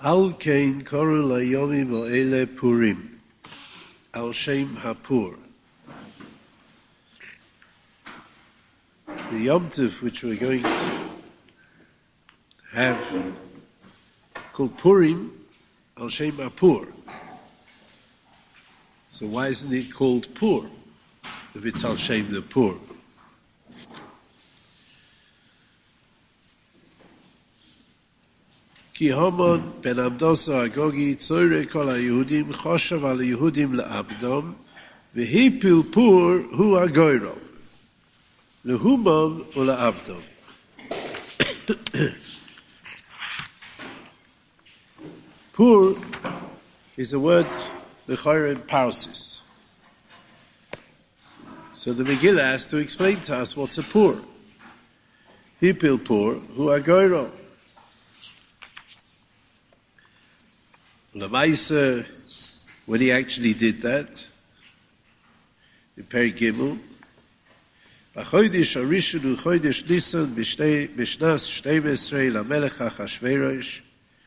Al kein koru layomim ha'ele Purim, al shem hapur. The Yom Tov, which we're going to have, called Purim, al shem hapur. So why isn't it called Pur, if it's al shem the Pur? Ki Haman ben Abdosa Agogi tzore kol haYehudim choshav al Yehudim le'abdom v'hipil Pur hu agoyro lehumam u'le'abdom. Pur is a word l'chayra in Parsis. So the Megillah has to explain to us what's a Pur. Hipil Pur hu agoyro. Lamaisa, when he actually did that, in Peri Gimel, B'chodesh Harishon u'chodesh Nisan b'shnas 12 lamelech Achashverosh,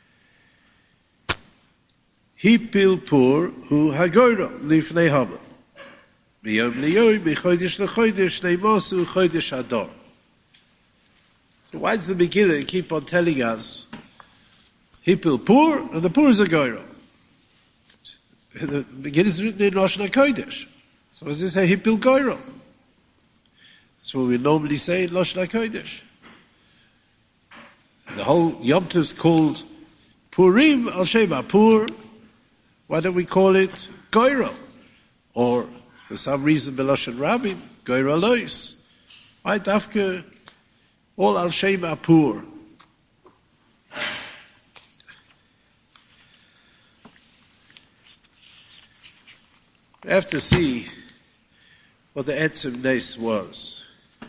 Hipil Pur hu hagoyro lifnei Haman. Miyom liyom b'chodesh lechodesh neimasu chodesh Adar. So why does the Megillah keep on telling us Hipil Pur, and the Pur is a goyro? The Megillah is written in Lashon HaKodesh. So as they say, Hipil goyro. That's what we normally say in Lashon HaKodesh. The whole Yom Tov is called Purim al Shem HaPur. Why don't we call it goyro? Or, for some reason, B'Lashon Rabbim, goyro lois. Why dafka all al Shem HaPur? We have to see what the Etzem Nes was.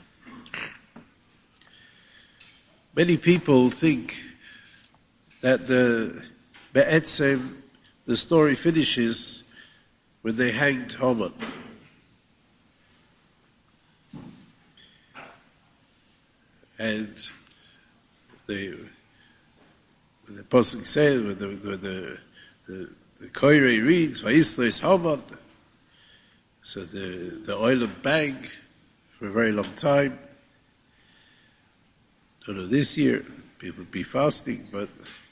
Many people think that the story finishes when they hanged Haman. And when the Pasuk says, when the Koirei reads, Vayisleis Haman, so the oil bang for a very long time. Don't know this year, people be fasting, but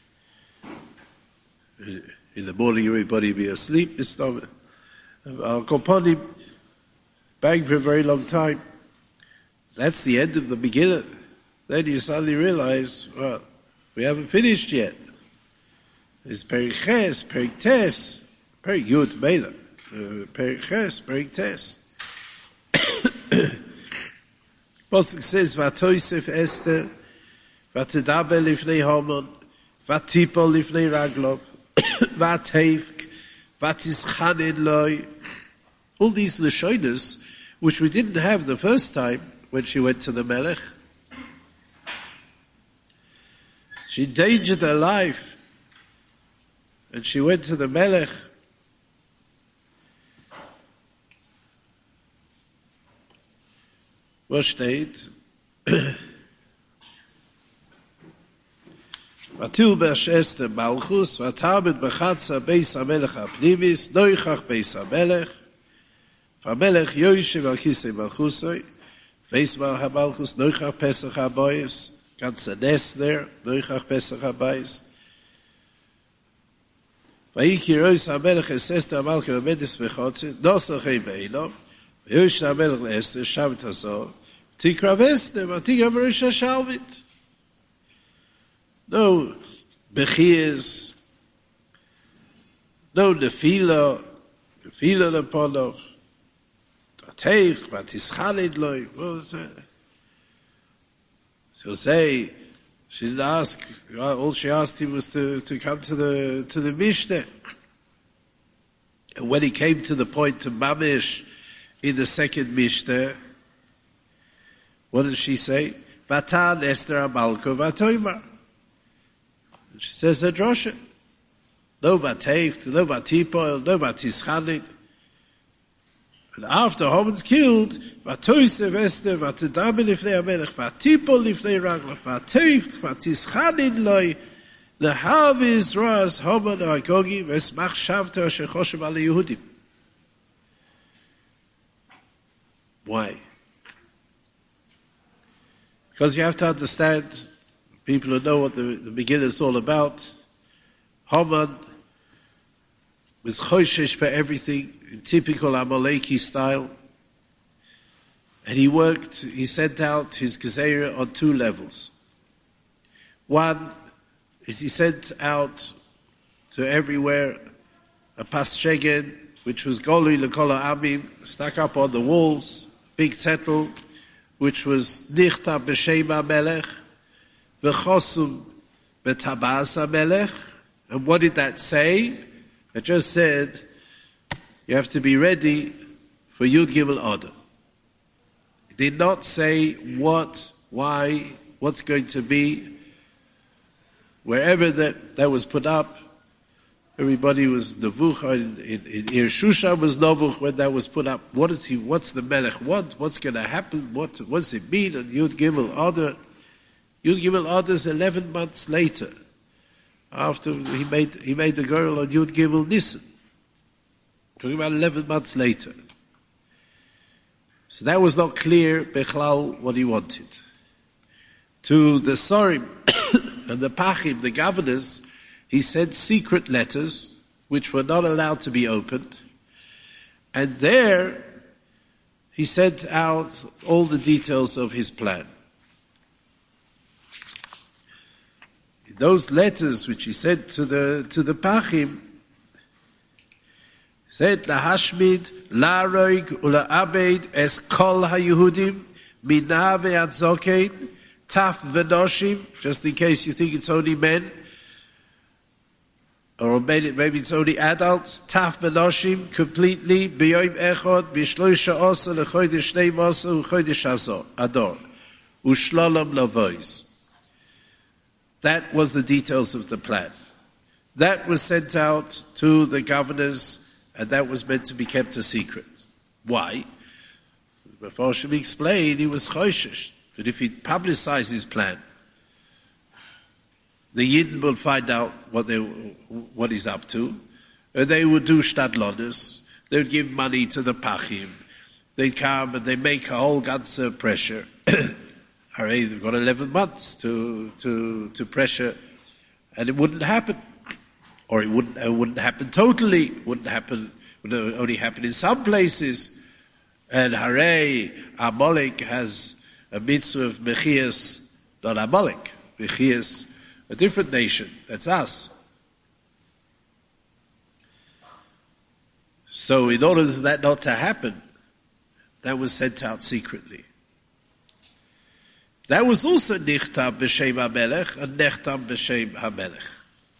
in the morning everybody be asleep. Al Kopanim bang for a very long time. That's the end of the Megillah. Then you suddenly realize, well, we haven't finished yet. There's Perik Ches, Perik Tes, Perik Yud Mela. Perik Ches, Perik Tes. Pasuk says, Vatoisef Esther, Vatedaber lifnei Haman, Vatipol lifnei Raglov, Vateivk, Vatischanen loy. All these Lashonas, which we didn't have the first time when she went to the Melech. She endangered her life, and she went to the Melech. Was steht? Vatil besh Esther Malchus, vatabet bechatza beis hamelech hapnimis, noichach beis hamelech, vamelech yoyshev al kisei malchusoi, veismal hamalchus, noichach pesach habayis, ganze Nes there, noichach pesach habayis. Vayiki rois hamelech es Esther Malchus amedis bechotzi, nosachei beilom, Yosh HaMelech le'Esther, Shabbat Hazor, Tikrav Esther, Vatikrav Rosh HaShalvit. No Bechias, no Nefila Leponov, Vateich, Vatischalid Loi. What was that? She'll say, she didn't ask, all she asked him was to come to the Mishnah. And when he came to the point of Mamish, in the second Mishnah, what did she say? Vatan Esther Amalko Vatoimar. She says a drosha. No Vateif, no Vatipol, no Vatischanin. And after Haman's killed, Vatoisev Esther, Vatedame lifnei HaMelech, Vatipol lifnei Raglav, Vateif, Vatischanin loi, Lehaviz ras Haman Agogi v'esmach shavta shechoshev al Yehudim. Why? Because you have to understand, people who know what the beginning is all about, Haman was choshesh for everything, in typical Amaleki style. And he sent out his gezerah on two levels. One is he sent out to everywhere a paschegen, which was Golui Lekola Amim, stuck up on the walls, big settle, which was Nichta B'Shem HaMelech, V'chosum B'Tabas HaMelech. And what did that say? It just said, you have to be ready for Yud Gimel Adar. It did not say what, why, what's going to be. Wherever that was put up, everybody was Nevuch. In Ir Shusha was Nevuch when that was put up. What's the Melech? What's going to happen? What does it mean? And Yud Gimel Adar. Yud Gimel Adar is 11 months later. After he made the girl on Yud Gimel Nisan. Talking about 11 months later. So that was not clear, Bechlal, what he wanted. To the Sorim and the Pachim, the governors, he sent secret letters, which were not allowed to be opened. And there, he sent out all the details of his plan. In those letters which he sent to the Pachim, he said, Lahashmid, Laroig, Ula'abed, Es Kol HaYehudim, Mina Ve'ad Zokein, Taf Venoshim, just in case you think it's only men, or maybe it's only adults, Taf Venoshim, completely, B'yoim Echod, B'shloisha Osa, L'chodesh Shnei Osa, U'chodesh Ador, U'shlolam Lavois. That was the details of the plan. That was sent out to the governors, and that was meant to be kept a secret. Why? Before should be explained, he was choshesh, that if he publicized his plan, the Yidden will find out what he's up to, and they would do shtadlonis, they would give money to the pachim, they'd come and they make a whole ganze pressure. Hooray, they've got 11 months to pressure, and it wouldn't happen. Or it wouldn't happen totally, it would only happen in some places. And hooray, Amalek has a mitzvah of Mechias, not Amalek, Mechias, a different nation, that's us. So in order for that not to happen, that was sent out secretly. That was also Nichtam B'Shem HaMelech and Nechtam B'Shem HaMelech.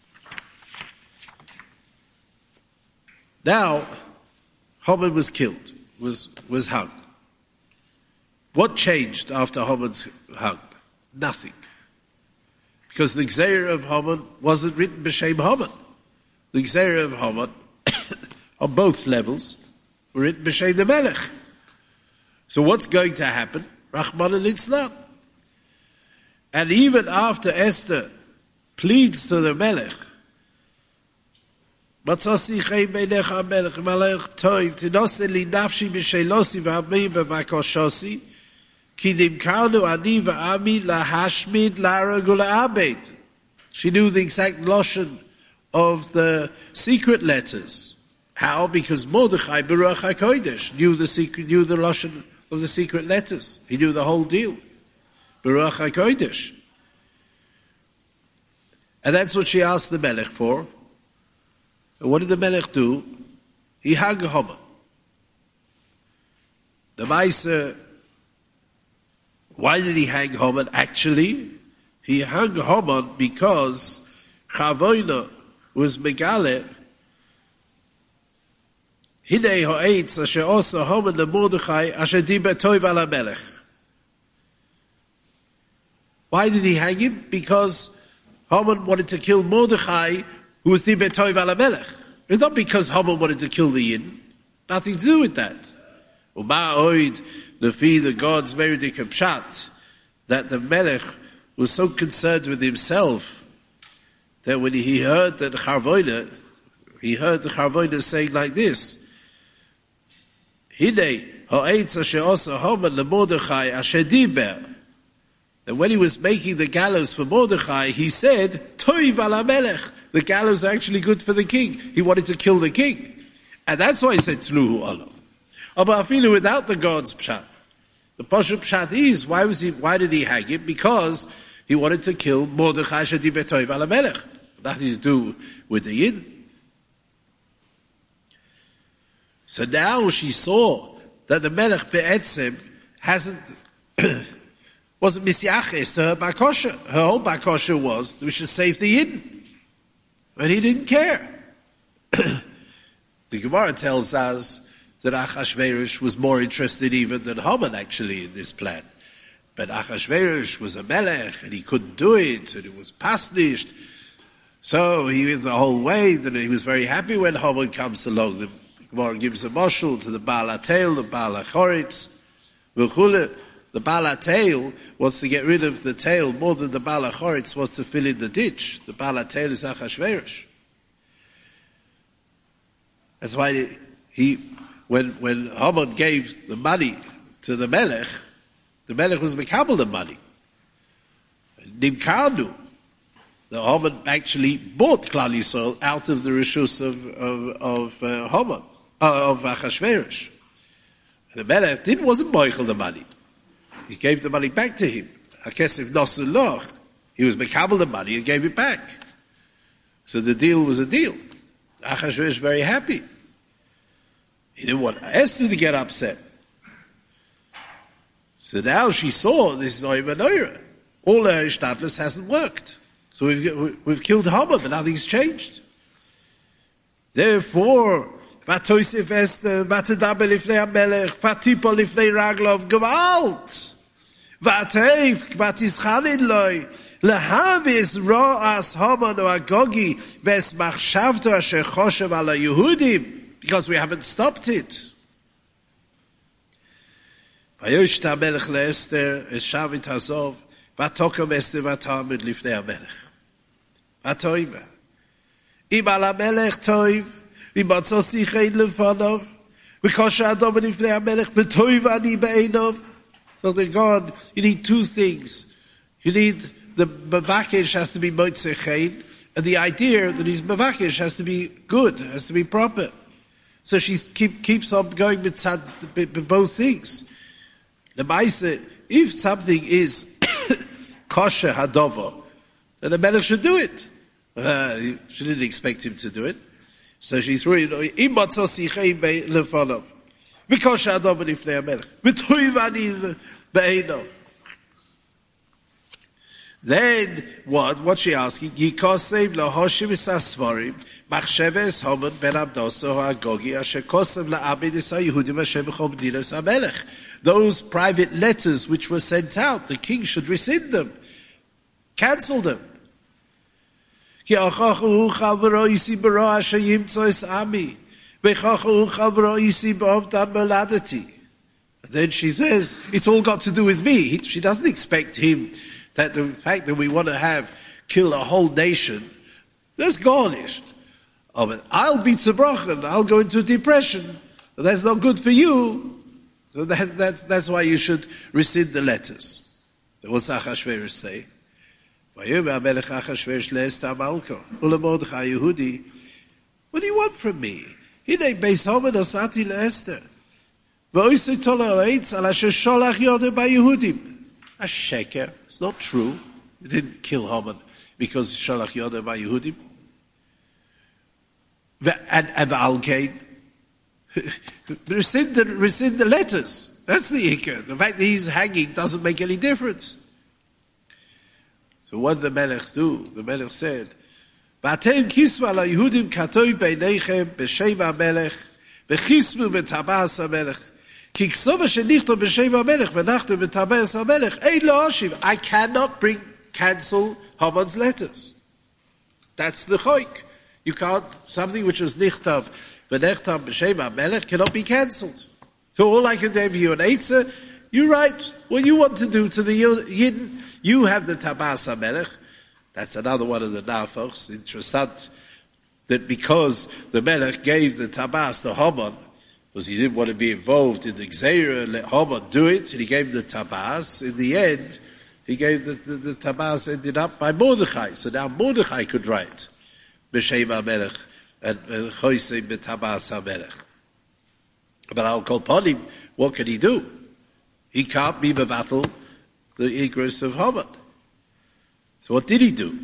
Now, Haman was killed, was hung. What changed after Haman's hung? Nothing. Because the Gzeirah of Haman wasn't written B'Shem Haman. The Gzeirah of Haman, on both levels, were written B'Shem the Melech. So what's going to happen? Rahman al-Litzlan. And even after Esther pleads to the Melech, Matzasi chei beinecha HaMelech, Malach Toiv, Tinose li nafshi b'shelosi v'amei b'makoshasi, ki nimkarnu ani v'ami lahashmid larag ula'abed. She knew the exact lashon of the secret letters. How? Because Mordechai Baruch HaKodesh knew the lashon of the secret letters. He knew the whole deal. Baruch HaKodesh. And that's what she asked the Melech for. And what did the Melech do? He hung Haman. The Maisa, why did he hang Haman? Actually, he hung Haman because Chavoina was Megale. Hinei ha'etz asher osa Haman leMordechai asher diber toiv al HaMelech. Why did he hang him? Because Haman wanted to kill Mordechai, who was Diber Toiv al HaMelech. It's not because Haman wanted to kill the Yidden. Nothing to do with that. Uma oid, lefi the God's Meridik Pshat, that the Melech was so concerned with himself that when he heard the Charvoida saying like this, Hidei ha'etz asher osa Haman leMordechai asher diber. And when he was making the gallows for Mordechai, he said, Toiv ala melech. The gallows are actually good for the king. He wanted to kill the king. And that's why he said, Tluhu olav. But afilu without the God's pshat. The Pashup pshat is, why did he hang it? Because he wanted to kill Mordechai asher diber Toiv ala melech. Nothing to do with the Yid. So now she saw that the Melech Be'etzem wasn't misyaches to her bakosha. Her whole bakosha was that we should save the Yidden. But he didn't care. The Gemara tells us that Achashverosh was more interested even than Haman actually in this plan. But Achashverosh was a Melech and he couldn't do it and it was pasnished. So he went the whole way that he was very happy when Haman comes along. The Gemara gives a mashal to the Baal HaTeil, the Baal HaChoritz, v'chule. The Baal HaTeil wants to get rid of the tail more than the Baal HaChoritz wants to fill in the ditch. The Baal HaTeil is Achashverosh. That's why when Haman gave the money to the Melech was Mekabel the money. Nimkanu. The Haman actually bought Klal Yisrael out of the rishus of Haman, of Achashverosh. The Melech wasn't moichel the money. He gave the money back to him. Hakesef Nosur Loch. He was mekabel the money and gave it back. So the deal was a deal. Achashverosh was very happy. He didn't want Esther to get upset. So now she saw this is Oimanoira. All her Ishtadlus hasn't worked. So we've killed Haman, but nothing's changed. Therefore, Vatoisef Esther, Vatadaber lifnei HaMelech, Vatipo lifnei Raglov, Gewalt. Vateif, Vatischalin loi, Lehavis Ra'as Haman or Agogi, Ves Machshavto asher choshev ala Yehudim, because we haven't stopped it. Vayosh HaMelech leEsther, Eshavit Hazov, Vatokom Esther Vatamid lifnei HaMelech. Vatoima. Im ala Melech toiv, v'matzo sichein lefanov, v'kosha adom lifnei HaMelech, v'toiv ani be'enov. So that God, you need two things. You need the Mavakesh has to be Motzei Chen, and the idea that his Mavakesh has to be good, has to be proper. So she keeps on going with both things. The Maisa, if something is kosher hadova, then the Melech should do it. She didn't expect him to do it. So she threw it, Im matzah sichein lefanov. V'kosher hadova lifnei HaMelech. V'toiv ani be'enov. Then, what's she asking? Yikosev lahoshim isasvarim, machsheves Haman ben Abdosa ha'agogi, asher kosev la'abed Yehudim asher b'chol b'dinas HaMelech. Those private letters which were sent out, the king should rescind them. Cancel them. And then she says, it's all got to do with me. She doesn't expect him that the fact that we want to kill a whole nation, that's garnished. Oh, but I'll be tzibrochen, I'll go into a depression. That's not good for you. So that's why you should rescind the letters. What's Achashverosh say? What do you want from me? A sheker. It's not true. You didn't kill Haman because Sholach Yodeh by Yehudim. And Al-Kain. rescind the letters. That's the ikar. The fact that he's hanging doesn't make any difference. So what did the Melech do? The Melech said, "V'atem kisva la Yehudim katoi beinechem b'shem HaMelech v'chismu b'tabas HaMelech ki ksova shenichto b'shem HaMelech v'nachto b'tabas HaMelech ein lo oshiv." I cannot cancel Haman's letters. That's the choik. You can't, something which was nichtav v'nechtav b'shem HaMelech cannot be cancelled. So all I can give you an eitzah, you write what you want to do to the Yidden. You have the Tabas HaMelech. That's another one of the nafachs. Interessant that because the Melech gave the tabas to Haman, because he didn't want to be involved in the Gzeira and let Haman do it, and he gave the tabas. In the end, he gave the tabas ended up by Mordechai. So now Mordechai could write B'Shem HaMelech and Choisei B'Tabas HaMelech. But Al Kol Ponim, what can he do? He can't be mevatel the Igros of Haman. So what did he do?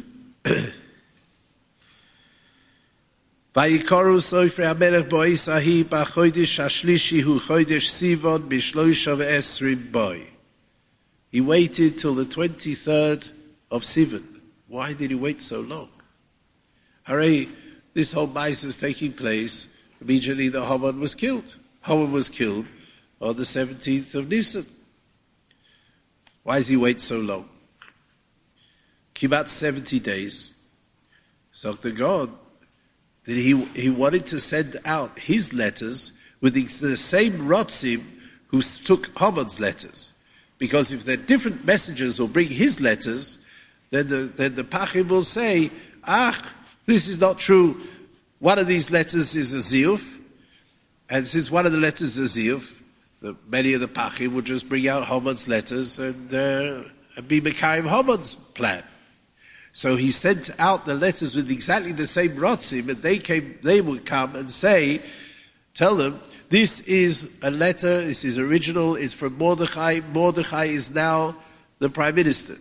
Vayikoru Soifrei HaMelech Bo'is Ahi B'Chodesh HaShlishi Hu Chodesh Sivan B'Shloisha V'Esrim Boi. He waited till the 23rd of Sivan. Why did he wait so long? Hooray, this whole mice is taking place. Immediately the Haman was killed. Haman was killed on the 17th of Nisan. Why does he wait so long? About 70 days. So the God, that he wanted to send out his letters with the same Rotzim who took Haman's letters. Because if they're different messengers will bring his letters, then the Pachim will say, this is not true. One of these letters is a Ziyuf, and since one of the letters is a Ziyuf, many of the Pachim will just bring out Haman's letters and be Mekayim Haman's plan. So he sent out the letters with exactly the same Rotzim, and they would come and say, tell them, this is a letter, this is original, it's from Mordechai. Mordechai is now the prime minister.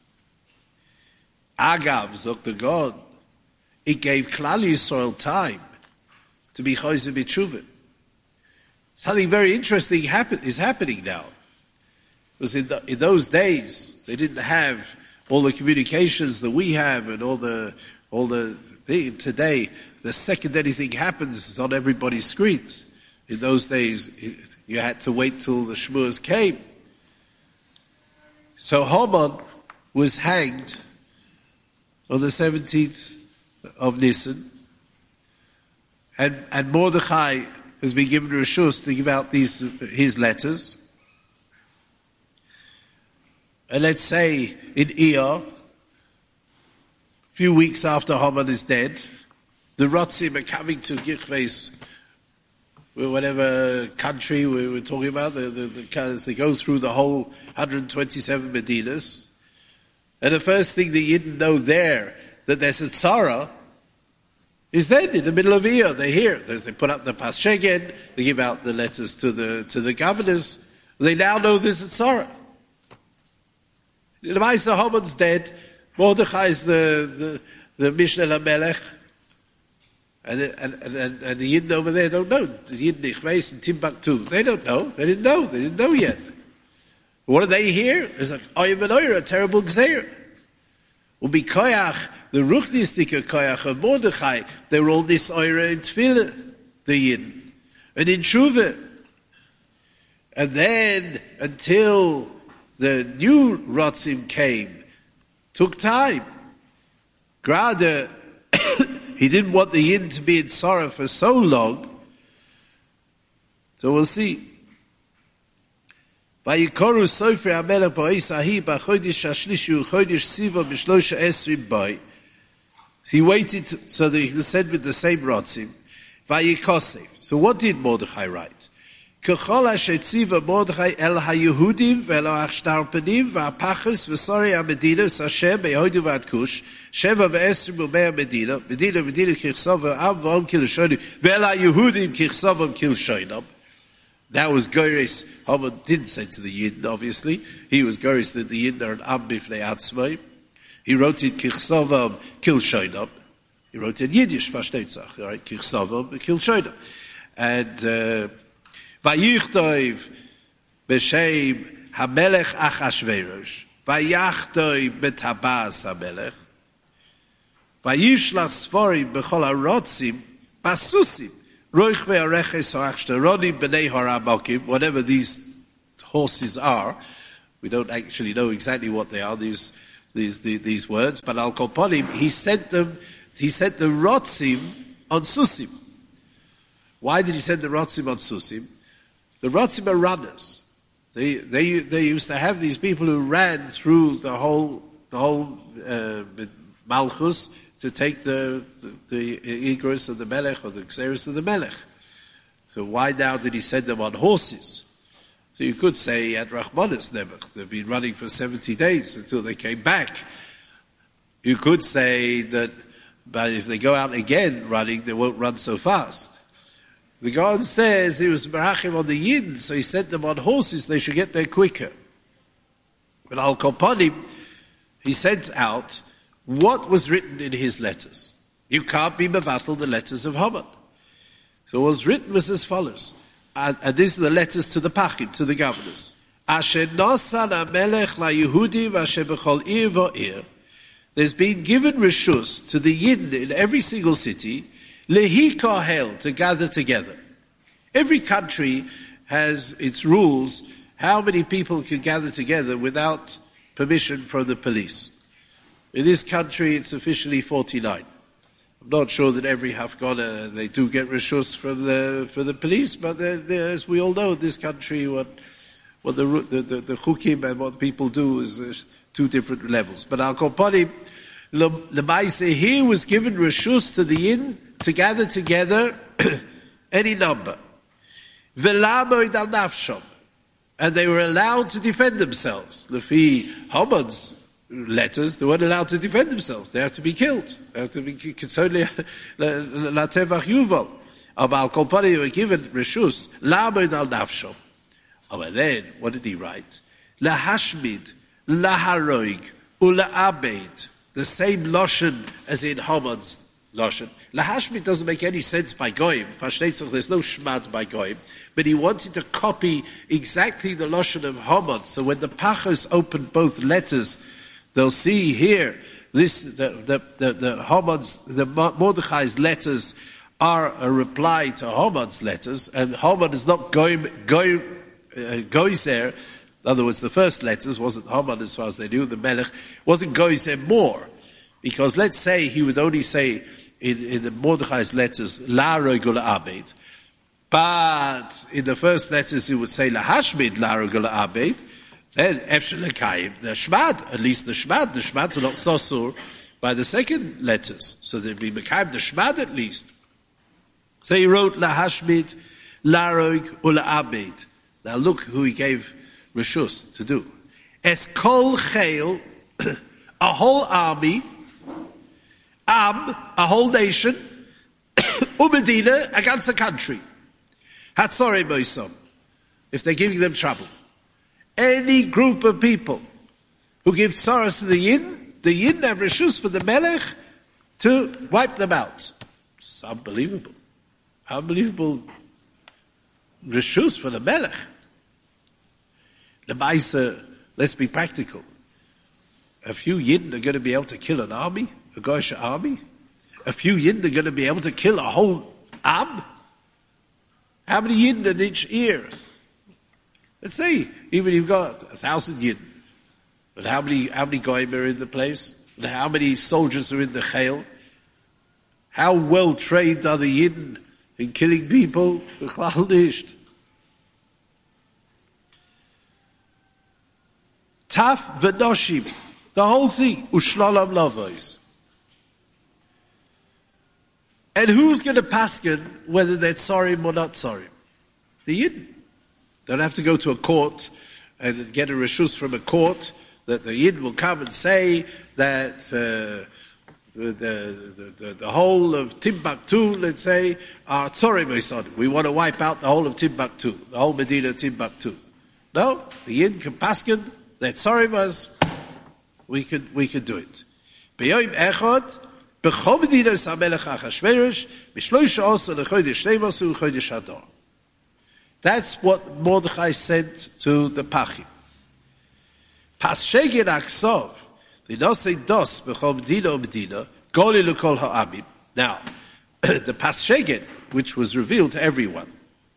Agav, Zok the God, it gave Klal Yisrael time to be Choseh B'Tshuvah. Something very interesting is happening now. Because in those days, they didn't have all the communications that we have and all the today, the second anything happens is on everybody's screens. In those days, you had to wait till the Shmuas came. So Haman was hanged on the 17th of Nisan, and Mordechai has been given Rishus to give out his letters. And let's say in Iyar, a few weeks after Haman is dead, the Rotzim are coming to Gichves, whatever country we're talking about, they go through the whole 127 Medinas. And the first thing the Yidden know there, that there's a tzara, is then in the middle of Iyar. They hear. They put up the Pascheged, they give out the letters to the governors. They now know there's a tzara. The Maisa Haman's dead. Mordechai is the Mishneh LaMelech. And the Yidden over there don't know. The Yidden Ichveis and Timbuktu. They don't know. They didn't know. They didn't know yet. What do they hear? It's like, Oyem and Oyra, a terrible Gzeir. Ubi Koyach, the Ruchnistika Koyach of Mordechai, they were all this Oyra in Tefillah, the Yidden. And in Shuvah. And then, until the new Rotzim came, took time. Grada, he didn't want the Yidden to be in sorrow for so long. So we'll see. Vayikoru Soifrei HaMelech Bo'is Ahi B'Chodesh HaShlishi U'Chodesh Sivan B'Shlosha Esrim Boi. He waited so that he could send with the same Rotzim. Vayikosef. So what did Mordechai write? K'chol HaShetziva Mordechai El HaYehudim Ve'elo HaShtarpenim V'Apachas V'Sori HaMedinos Hashem Be'Yehudim V'Adkush Sheva V'Esrim U'Mei HaMedina Medina Kichsov V'Am V'Om Kilshonim Ve'el HaYehudim Kichsovom Kilshonim. That was Goris. Haman didn't say to the Yidden, obviously. He was Goris that the Yidden are an Am Bifnei Atzmai. He wrote it Kichsovom Kilshonim. He wrote it in Yiddish, Fashtetzach, right? Kichsovom Kilshonim. And Vayichtov b'shem HaMelech Achashverosh. Vayachtov b'tabas HaMelech. Vayishlach Sforim b'chol HaRotzim Basusim. Roich ve'areches ha'achshtaronim b'nei haramokim. Whatever these horses are, we don't actually know exactly what they are, these words, but Al Kol Ponim, he sent the Rotzim on Susim. Why did he send the Rotzim on Susim? The Rotzim are runners. They used to have these people who ran through the whole Malchus to take the Igros of the Melech or the Xeris of the Melech. So why now did he send them on horses? So you could say at Rachmanis Nebuch, they've been running for 70 days until they came back. You could say that, but if they go out again running, they won't run so fast. The God says he was merachim on the Yidden, so he sent them on horses, they should get there quicker. But Al Kopanim, he sent out what was written in his letters. You can't be mevatel the letters of Haman. So what was written was as follows. And these are the letters to the Pachim, to the governors. Asher nosan HaMelech LaYehudim asher b'chol ir v'ir. There's been given reshus to the Yidden in every single city, lehi kahel, to gather together. Every country has its rules, how many people can gather together without permission from the police. In this country, it's officially 49. I'm not sure that every Hafgana, they do get reshus from the police, but as we all know, in this country, what the chukim and what people do is two different levels. But Al Kopanim, Lemaise, he was given reshus to the Yin to gather together any number. V'lamoid al nafshom, and they were allowed to defend themselves. Lefi Haman's letters, they weren't allowed to defend themselves. They have to be killed. They have to be kitzonli latevach yuval. Al Kopanim, they were given reshus lamoid al nafshom. Oh, and then what did he write? Lahashmid, laharoig, ula'abed. The same lashon as in Haman's lashon. Lahashmid doesn't make any sense by goyim. Fashnetzach, there's no shmad by goyim. But he wanted to copy exactly the lashon of Haman. So when the Pachos open both letters, they'll see here the Haman's, the Mordechai's letters are a reply to Haman's letters, and Haman is not goyzer. In other words, the first letters wasn't Haman as far as they knew, the Melech wasn't goyzer more. Because let's say he would only say in the Mordechai's letters, La Regula Abed. But in the first letters he would say La Hashmid La Regula Abed. Then Efshel Lekayim, the Shmad, at least the Shmad are not Sosur by the second letters. So there'd be Mekayim, the Shmad at least. So he wrote La Hashmid La Rog Ula Abed. Now look who he gave Reshus to do. Es Kol Chayil, a whole army, a whole nation, Umedina, against a country. Hatzorei Moisam, if they're giving them trouble. Any group of people who give tzaras to the Yin have reshus for the Melech to wipe them out. It's unbelievable. Unbelievable reshus for the Melech. The Maisa, let's be practical. A few Yin are going to be able to kill an army, a Goyish army. A few Yin are going to be able to kill a whole Am. How many Yin in each ear? Let's say, even you've got 1,000 Yin. But how many Goyim are in the place? And how many soldiers are in the Chayil? How well trained are the Yin in killing people? Taf v'noshim. The whole thing. Ushlalam lavos. And who's going to paskin whether they're tzarim or not tzarim? The Yin. Don't have to go to a court and get a reshus from a court that the Yid will come and say that the whole of Timbuktu, let's say, are tzorim. We want to wipe out the whole of Timbuktu, the whole Medina of Timbuktu. No, the Yid can paskin, that tzorim, we could do it. B'yoyim echad, b'chol Medina samelech Achashverosh, b'shloisha osa lechodesh shleimasu chodesh Adar. That's what Mordechai sent to the Pachim. Pas shegin aksov, v'nosei dos b'chol Medina Medina, goli l'kol ha'amim. Now, the Pas shegin, which was revealed to everyone,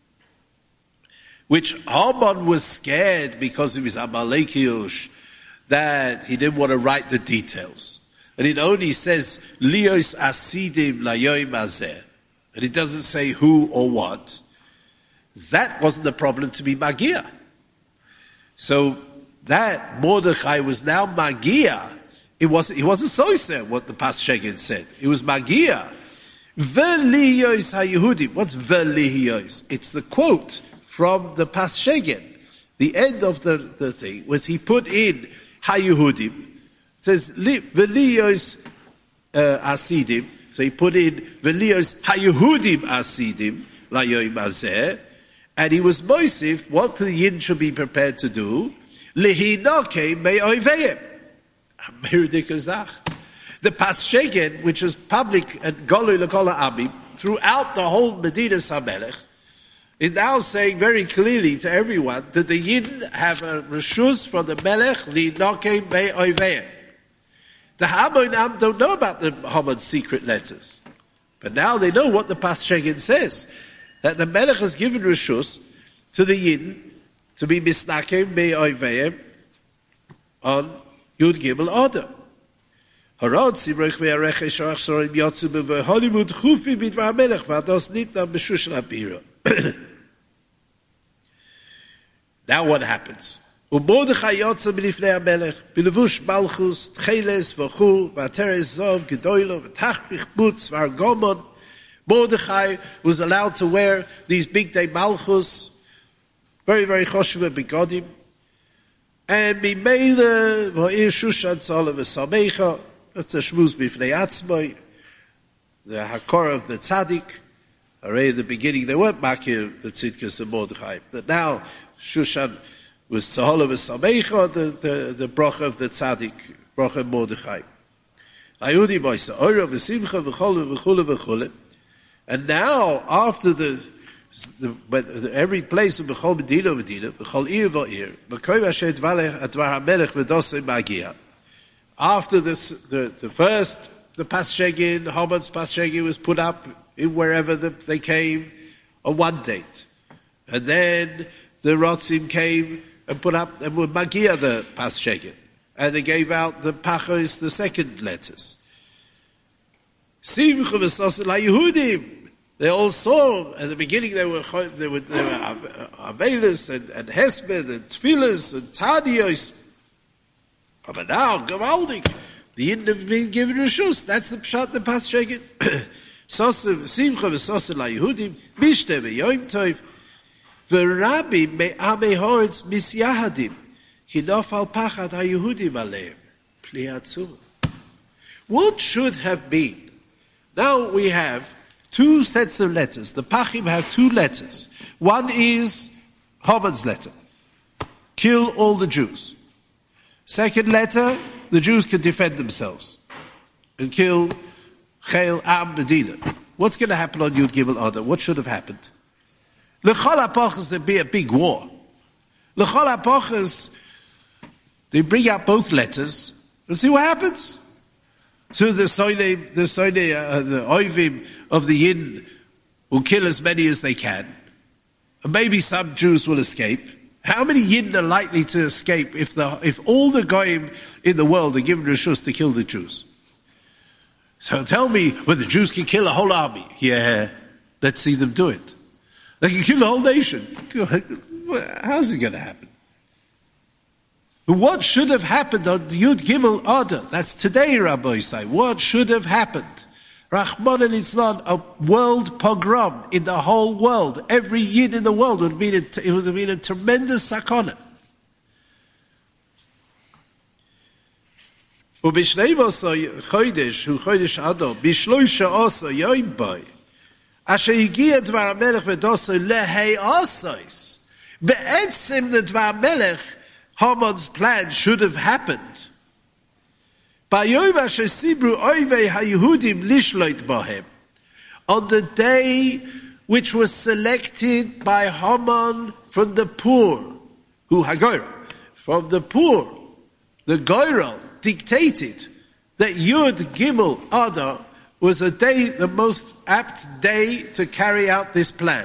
which Haman was scared because of his Amalekiush, that he didn't want to write the details. And it only says, Lios asidim layoim azeh. And it doesn't say who or what. That wasn't the problem to be Magia. So that Mordechai was now Magia He wasn't so sad what the Pas Sheged said. It was Magia. Veliyos HaYehudim. What's Veliyos? It's the quote from the Pas Sheged. The end of the thing was he put in HaYehudim. It says Veliyos Asidim. So he put in Veliyos HaYehudim Asidim Layoim Azeh. And he was moisif what the Yin should be prepared to do. Lihinoke me'oiveyim. The Pas Sheged, which was public at Golui L'Kol Ha'amim, throughout the whole Medina Samelech, is now saying very clearly to everyone that the Yidden have a reshus for the Melech Lihinoke me'oiveyim. The Hamonam don't know about the Hamon's secret letters. But now they know what the Pas Sheged says. That the Melech has given reshus to the Yidden to be misnakem me'oiveyim on Yud Gimel Adar. Harad Simrech ve'areche shorach sorim yotzu be'holimud chufi b'dvar HaMelech v'ados nitna b'shushan ha'bira. Now what happens? U'mordechai yotzu b'lifnei HaMelech b'levush malchus tcheles v'chu v'ateres zov gedoylo v'tachpich butz v'argomon. Mordechai was allowed to wear these big day malchus, very, very choshev begodim. And Mimele v'ir Shushan tzala v'samecha. That's a shmuz b'fnei atzmai. The hakor of the tzaddik. Already at the beginning they weren't makir the tzidkas of Mordechai, but now Shushan was tzala v'samecha, the bracha of the tzaddik, bracha of Mordechai. Ayudi b'isa oira v'simcha v'chol v'chule v'chule. And now after every place of B'chol Medina, B'chol Ir v'ir, B'koy Asher Dvaleh Advar HaMelech V'dosei Magia. After this, the first, the Pas Sheged, Haman's Pas Sheged was put up in wherever they came on one date. And then the Rotzim came and put up, and would Magia the Pas Sheged. And they gave out the Pachos, the second letters. Simcha v'sosin LaYehudim. They all saw, at the beginning they were Avelis and Hesmed and Tfilas and Tadios. But now, Gavaldik, the Yidden have been given Rishus. That's the Pshat, the Pas Sheged. Simcha v'sosin LaYehudim, Mishte v'yoim tov, v'rabi me'amei horetz misyahadim, ki nofal pachad HaYehudim aleim, pli atzuma. What should have been? Now we have two sets of letters. The Pachim have two letters. One is Haman's letter. Kill all the Jews. Second letter, the Jews can defend themselves. And kill Chayil Am Medina. What's going to happen on Yud Gimel Adar? What should have happened? L'chol HaPachas, there'd be a big war. L'chol HaPachas, they bring out both letters and see what happens. So the Oivim of the Yin will kill as many as they can. And maybe some Jews will escape. How many Yin are likely to escape if all the Goyim in the world are given Rishus to kill the Jews? So tell me, well, the Jews can kill a whole army. Yeah, let's see them do it. They can kill the whole nation. How's it going to happen? What should have happened on Yud Gimel Adar? That's today, Rabbi Yisai. What should have happened? Rahman al-Islam, a world pogrom in the whole world. Every Yid in the world would have been a tremendous sakona. ובשני חודש, הוא חודש אדום, בשלושה עשר יום בוי, אשר הגיע דבר המלך ודוסו להיעשוס. בעצם דבר המלך, Haman's plan should have happened. On the day which was selected by Haman from the poor, from the poor, the Goyrel dictated that Yud Gimel Adar was the most apt day to carry out this plan.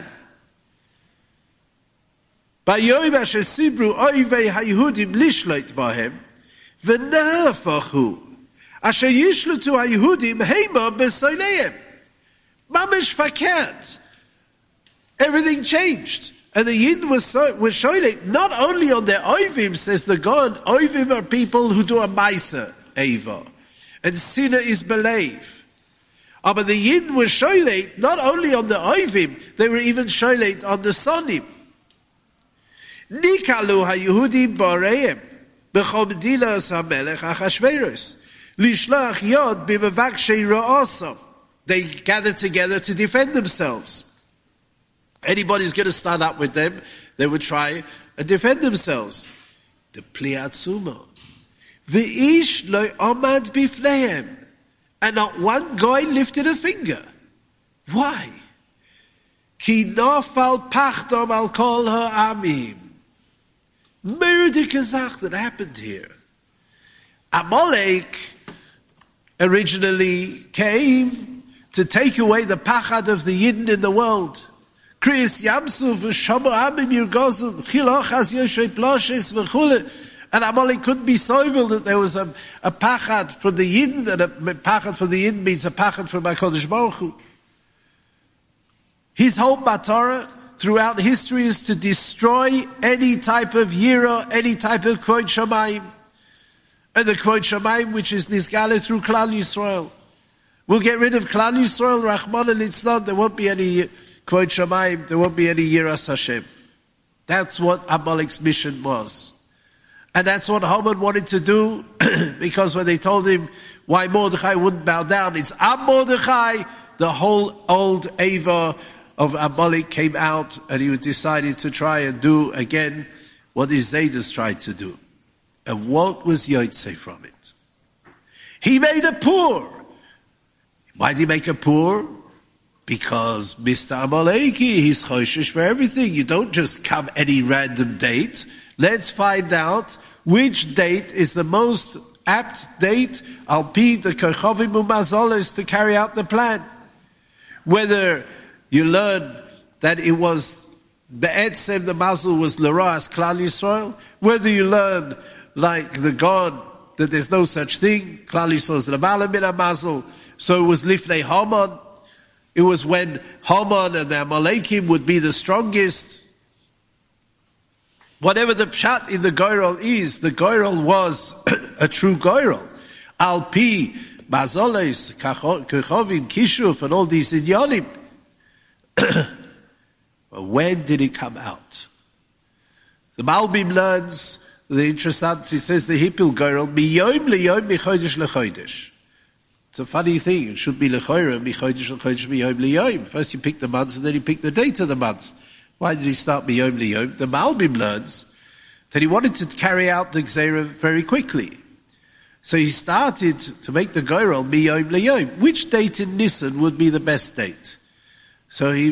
ביום אשר סיברו אויבי היהודים לשלוט בהם, ונהפוך הוא, אשר ישלטו היהודים המה בסוליהם. ממש fakert. Everything changed. And the Yidden was showing it not only on their oivim, says the God, oivim are people who do a maisa, Eva. And Sinner is believe. But the Yidden were shoylate not only on the Oivim, they were even shoylate on the Sonim. Nikalu ha-Yehudim bareim b'chol medilas ha-melech Achashveros lishlach yod b'mevakshei ra'asam. They gathered together to defend themselves. Anybody's going to stand up with them, they would try and defend themselves. The pliatzuma. V'ish lo amad bifnehem. And not one guy lifted a finger. Why? Ki nafal pachtom al kol ha'amim. Merdikazach that happened here. Amalek originally came to take away the pachad of the Yidden in the world. Kriyas Yamsuf v'shama amim yirgozum chiloch as yoshay plashes v'chule. And Amalek couldn't be sovel that there was a pachad from the Yidden, and a pachad from the Yidden means a pachad from HaKadosh Baruch Hu. His whole matara throughout history is to destroy any type of yira, any type of kvod shamayim. And the kvod shamayim, which is nisgale through Klal Yisrael. We'll get rid of Klal Yisrael, Rahman al-Litzlan, there won't be any kvod shamayim, there won't be any yiras Hashem. That's what Amalek's mission was. And that's what Haman wanted to do, because when they told him why Mordechai wouldn't bow down, it's Am Mordechai, the whole old Ava of Amalek came out, and he decided to try and do again what his Zaydas tried to do. And what was Yotzei from it? He made a poor. Why did he make a poor? Because Mr. Amaleki, he's choshesh for everything. You don't just come any random date. Let's find out which date is the most apt date, al-pi the Kochovim u'mazolos, to carry out the plan. Whether you learn that it was be'etzem, the mazel was l'ra'as Klal Yisrael, whether you learn like the God that there's no such thing, Klal Yisrael is l'mala min ha'mazel, so it was lifnei Haman. It was when Haman and the Amalekim would be the strongest. Whatever the pshat in the goyrel is, the goyrel was a true goyrel. Al-pi, mazoles, kechovim, kishuf, and all these idionim. But when did it come out? The Malbim learns, the interessant, he says the Hippil goyrel, miyom liyom, michodesh lechodesh. It's a funny thing. It should be lechoira, michodesh lechodesh, miyom liyom. First you pick the month, and then you pick the date of the month. Why did he start miyom liyom? The Malbim learns that he wanted to carry out the Gzeira very quickly. So he started to make the Goyrel miyom liyom. Which date in Nisan would be the best date? So he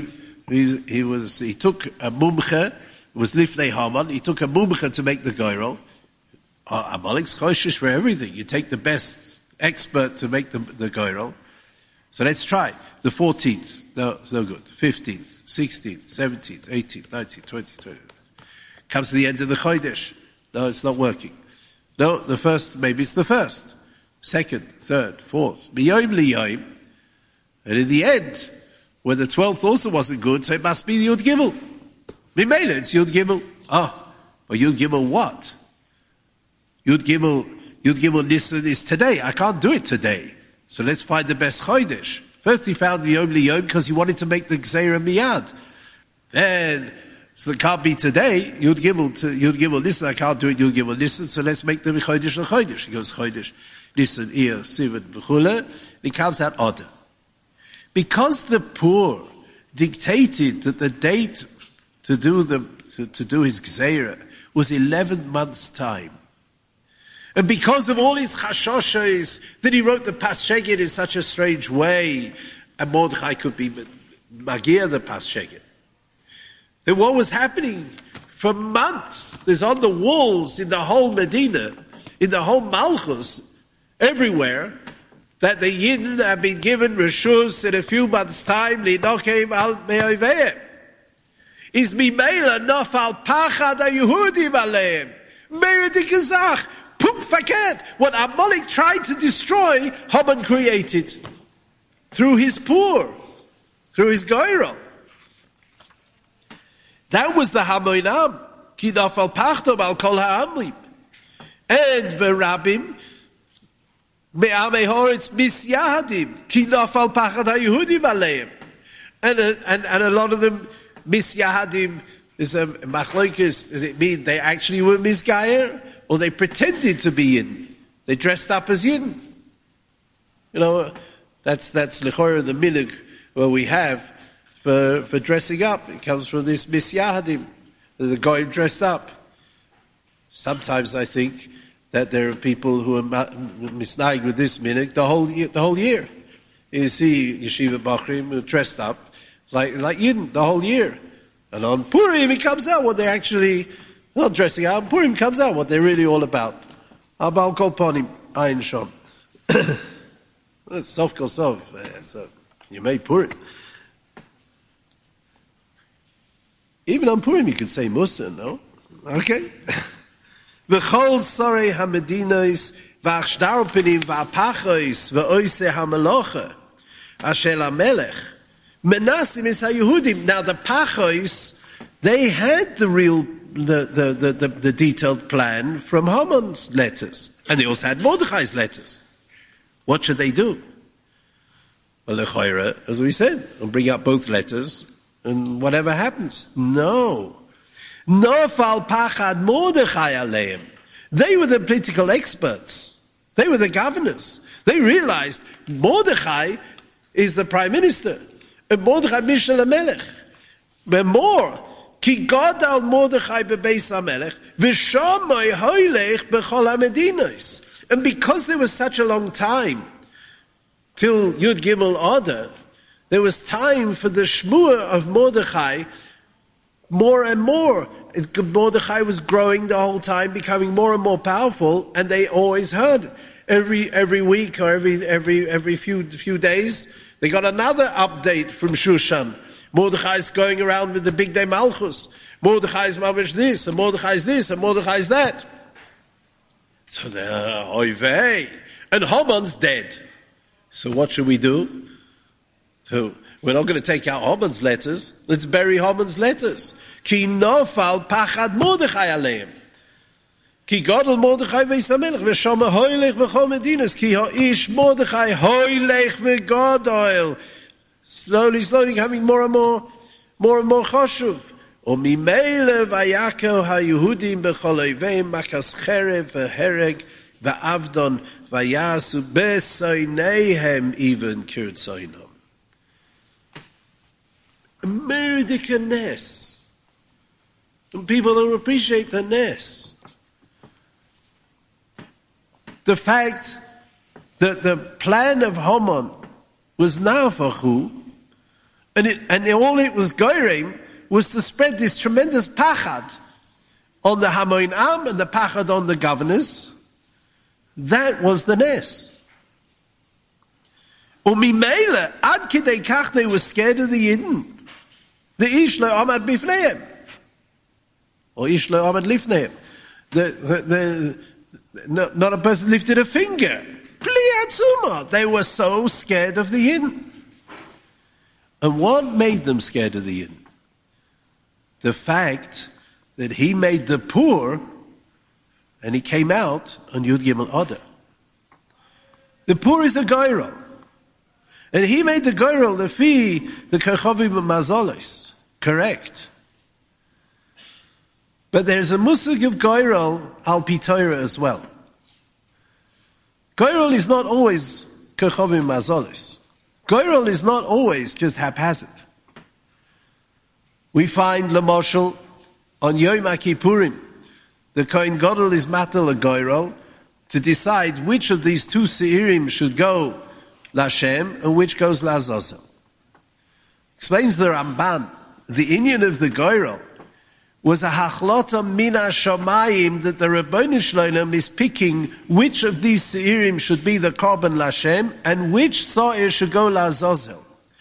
took a mumche, it was Lifnei Haman, he took a mumche to make the Goyrel. Amalek's choshesh for everything. You take the best expert to make the Goyrel. So let's try. The 14th, no, it's no good. 15th, 16th, 17th, 18th, 19th, 20th, 20th. Comes to the end of the Chodesh. No, it's not working. No, the first, maybe it's the first. Second, third, fourth. Miyom liyom. And in the end, when the 12th also wasn't good, so it must be the Yud Gimel. Mimele, it's Yud Gimel. But Yud Gimel what? Yud Gimel Nisan is today. I can't do it today. So let's find the best Chodesh. First he found Yom Liyom because he wanted to make the Gzeira Miyad. Then, so it can't be today, Yud Gimel Nisan, I can't do it Yud Gimel Nisan, so let's make them Chodesh L'Chodesh. He goes Chodesh, Nisan, Iyar, Sivan, V'chule. It comes out Adar. Because the poor dictated that the date to do his Gzeira was 11 months' time. And because of all his chashoshes, that he wrote the Pas Sheged in such a strange way, and Mordechai could be Magir the Pas Sheged. Then what was happening for months? There's on the walls in the whole Medina, in the whole Malchus, everywhere, that the Yidden have been given Rishus in a few months' time, Linochem al Me'oveim. Is Mimela Nofal Pachad HaYehudim Aleim. Meredikazach. Pum faket. What Amalek tried to destroy, Haman created. Through his poor. Through his goyrel. That was the Hamoinam. Ki nafal pachtom al kol ha'amlim. And Verabim, Me'amei Haaretz misyahadim, ki nafal pachad haYehudim aleim. And a lot of them, misyahadim is a machlokes. Does it mean they actually were misgayer, or they pretended to be Yidden? They dressed up as Yidden. You know, that's l'chorah the minig where we have for dressing up. It comes from this misyahadim, the guy dressed up. Sometimes I think that there are people who are misnaig with this minig the whole year. You see yeshiva bachrim who are dressed up like Yidden the whole year, and on Purim it comes out what they're actually not dressing out. Purim comes out what they're really all about. Abal kol ponim ayin shom. Sof kol sof. So you made Purim. Even on Purim you could say Musa, no? Okay. V'chol sorei hamedinos v'achshtarpinim v'apachos v'oiseh hamalocha asher hamelech menasim is haYehudim. Now the pachos, they had the detailed plan from Haman's letters, and they also had Mordechai's letters. What should they do? Well, l'chayra, as we said, we'll bring up both letters, and whatever happens. No. Nofal pachad Mordechai aleim. They were the political experts. They were the governors. They realized Mordechai is the prime minister, and Mordechai Mishal HaMelech. But more, ki gadal Mordechai bebeis HaMelech, v'shamai hoylech b'chol hamedinos. And because there was such a long time till Yud Gimel Adar, there was time for the shmua of Mordechai more and more. Mordechai was growing the whole time, becoming more and more powerful, and they always heard every week or every few days they got another update from Shushan. Mordechai's going around with the big day Malchus. Mordechai's mamish this, and Mordechai's this, and Mordechai's that. So they're oy vey, and Haman's dead. So what should we do? So we're not going to take out Haman's letters. Let's bury Haman's letters. Ki nofal pachad Mordechai aleim. Ki gadol Mordechai beis hamelech v'shama hoylech v'chol medinos. Ki ha'ish Mordechai hoylech v'gadol. Slowly coming more and more chashuv. Umimele v'yakel haYehudim b'chol oiveim makas cherev v'hereg v'avdon v'yasu b'soyneihem even kirtzoynom. America Ness. And people don't appreciate the Ness. The fact that the plan of Haman was nafachu, and all it was goyim was to spread this tremendous pachad on the Hamoin Am and the pachad on the governors. That was the Ness. Umimele, ad kidei kach, they were scared of the Yidden. The ish lo amad bifneim, or ish lo amad lifneim. Not a person lifted a finger. Pliatzuma. They were so scared of the Yidden. And what made them scared of the Yidden? The fact that he made the poor, and he came out on Yud Gimel Adar. The poor is a goyrel. And he made the goyrel lefi the kechavim mazolis. Correct. But there's a musig of goyrel al pitoira as well. Goyrel is not always kechavim mazolis. Goyrel is not always just haphazard. We find Lamoshel on Yom HaKippurim. The Kohen Gadol is matel a goyrel to decide which of these two seirim should go Lashem and which goes Lazazel. Explains the Ramban, the inyan of the goyrel was a hachlota mina shamayim that the Rebbeinu Shloim is picking which of these seirim should be the korban Lashem and which sa'ir should go Lazazel.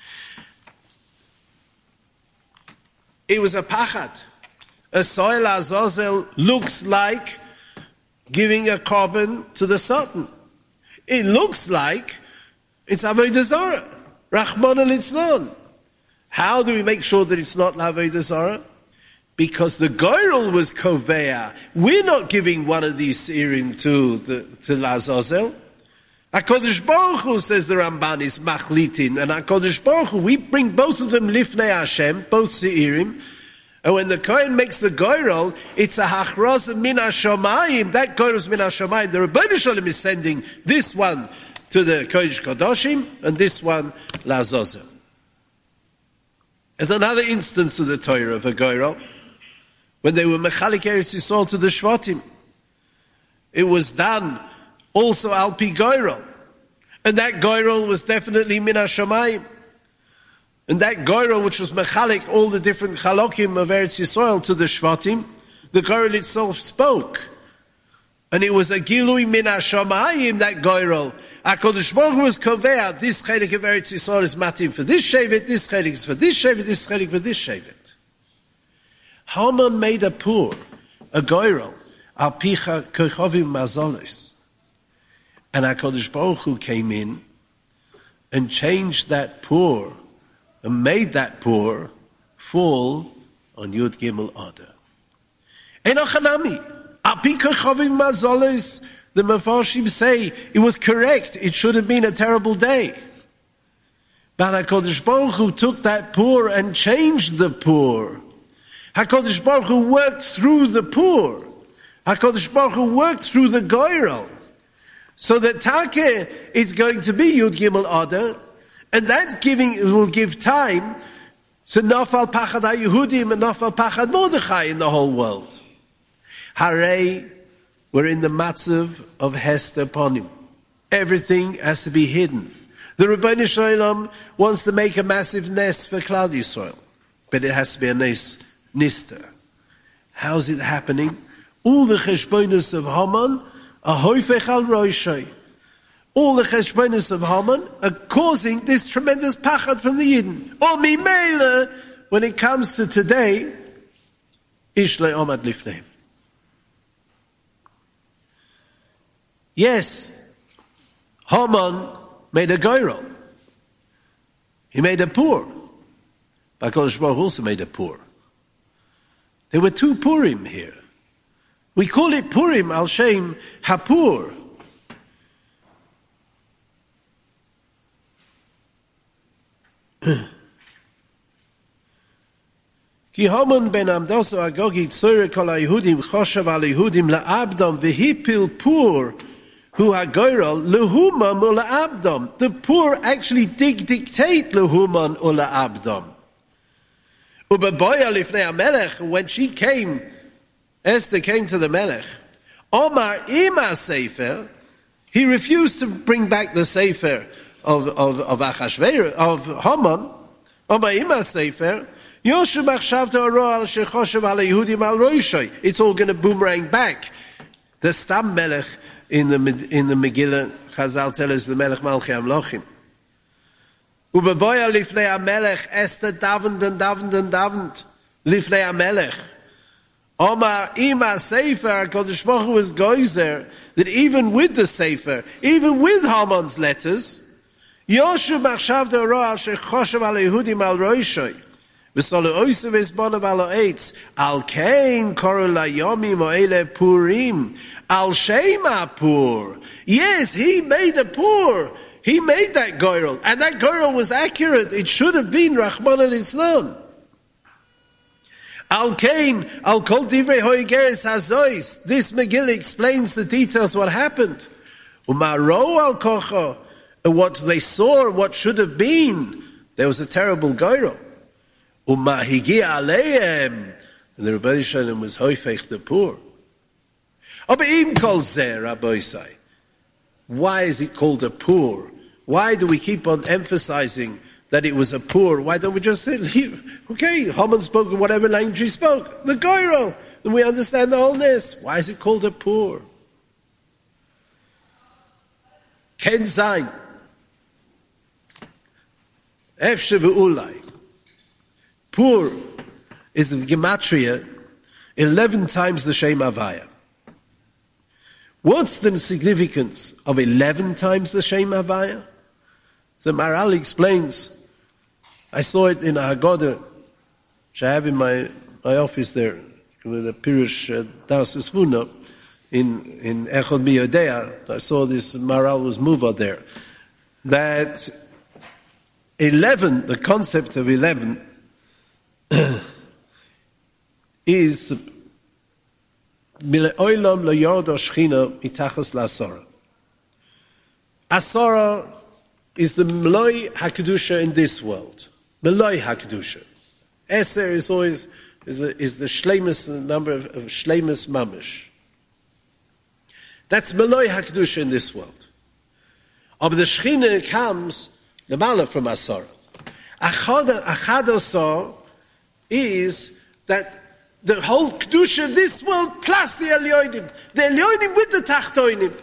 It was a pachad. A sa'ir Lazazel looks like giving a korban to the Satan. It looks like it's Avodah Zarah. Rachmana litzlan. How do we make sure that it's not Avodah Zarah? Because the goyrel was kovea. We're not giving one of these seirim to Lazazel. HaKadosh Baruch Hu, says the Ramban, is machlitin, and HaKadosh Baruch Hu, we bring both of them lifnei Hashem, both seirim, and when the Kohen makes the goyrel, it's a hachroz min hashamayim, that goyrel is min hashamayim. The Rebbeinu Shalom is sending this one to the Kodesh Kodoshim, and this one la'azozah. There's another instance of the Torah of a goyrel, when they were mechalik Eretz Yisrael to the Shvatim. It was done also al pi goyrel. And that goyrel was definitely min hashamayim. And that goyrel, which was mechalik all the different chalokim of Eretz Yisrael to the Shvatim, the goyrel itself spoke. And it was a gilui min hashamayim, that goyrel. HaKadosh Baruch Hu was kovea, this chelik of Eretz Yisrael is matim for this shevet, this chelik is for this shevet, this chelik for this shevet. Haman made a pur, a goyrel, al picha kochovim mazolis. And HaKadosh Baruch Hu came in and changed that pur, and made that pur fall on Yud Gimel Adar. Enochanami, al pi kochovim mazolis, the Mefarshim say it was correct, it should have been a terrible day. But HaKadosh Baruch Hu took that pur and changed the pur. HaKadosh Baruch Hu worked through the pur. HaKadosh Baruch Hu worked through the goyrel. So that Takeh is going to be Yud Gimel Adar, and that giving will give time to Nafal Pachad HaYehudim and Nafal Pachad Mordechai in the whole world. Harei, we're in the matzav of Hester upon him. Everything has to be hidden. The Rebbeinu Shalom wants to make a massive nest for Klal Yisrael, but it has to be a nes nister. How's it happening? All the cheshbonos of Haman are hoifech al roishai. All the cheshbonos of Haman are causing this tremendous pachad from the Yidden. Or mimela, when it comes to today, ishlei omad lifneim. Yes, Haman made a goyrel. He made a pur. But HaKadosh Baruch Hu also made a pur. There were two Purim here. We call it Purim al Shem Hapur. Ki Haman ben Amdoso Agogi Tzore kol HaYehudim choshav al HaYehudim la'abdom v'hipil pur hu hagoyrel lehuma ul la'abdom. The pur actually dictate lehuman ul la'abdom. Ubaboya lifnei HaMelech, when she came, Esther came to the Melech. Omar ima sefer, he refused to bring back the sefer of Achashverosh, of Haman. Omar ima sefer, Yoshu machshavta oro al shechoshev al Yehudim al roishay. It's all going to boomerang back. The Stam Melech in the Megillah, Chazal tell us the Melech Malchei Amlochim. Ubaboya lifnei HaMelech, Esther davened and davened and davened. Lifnei HaMelech. Omar ima sefer, HaKadosh Baruch Hu was goyzer, that even with the sefer, even with Haman's letters, Yoshu machshavta oro al shechoshev al Yehudim al roishay. V'solu oisav esbonav al ha'etz, al kein koru layomim o'ele purim, al shema pur. Yes, he made a pur. He made that goyrel, and that goyrel was accurate. It should have been Rahman al-Islam. Al Kain, Al Kol Divrei Hoigeres Hazois. This Megillah explains the details what happened. Umaro Al Kocho, what they saw, what should have been. There was a terrible goyrel. Umahigi Aleim, and the Rebbeinu Shalom was Hoifech the poor. Aber im Kol Zeh, Rabbi say, why is it called a poor? Why do we keep on emphasizing that it was a poor? Why don't we just say, okay, Haman spoke in whatever language he spoke, the goyrel, and we understand the wholeness. Why is it called a poor? Ken Zayin, Efshe v'ulai. Poor is in Gematria 11 times the Shem Havaya. What's the significance of 11 times the Shem Havaya? The Maharal explains, I saw it in a Haggadah, which I have in my office there, with the Pirush Das Esvuna, in Echad Miyodea, I saw this Maral was Muva there, that 11, the concept of 11, is Mile'olam lo yorda shchina mitachas la'asara. Asara is the Meloi HaKedusha in this world. Meloi HaKedusha. Eser is always is the shleimus, the number of shleimus mamish. That's Meloi HaKedusha in this world. But the Shechina comes Lamala from Asara. Achad Asar is that the whole Kedusha of this world plus the Elyonim with the Tachtoinim.